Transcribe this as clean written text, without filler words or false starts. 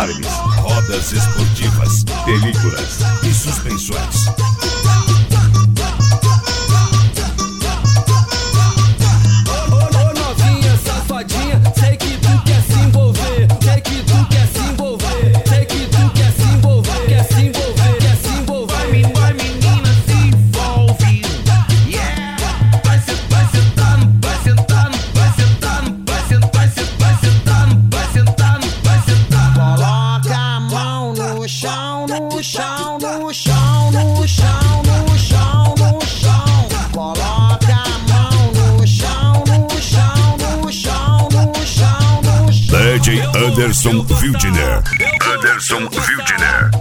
alarmes, rodas esportivas, películas e suspensões. Ô novinha safadinha, sei que tu quer se envolver, sei que tu quer se envolver, sei que tu quer se envolver, quer se envolver, quer se envolver. Vai menina, se envolve. Yeah. Vai sentando, vai sentando, vai sentando, vai sentando, vai sentando, vai sentando, vai sentando. Coloca a mão no chão, no chão, no chão, no chão, no chão, no chão. Coloca a mão no chão, no chão, no chão, no chão, no chão. DJ Anderson Wildner. Anderson Wildner.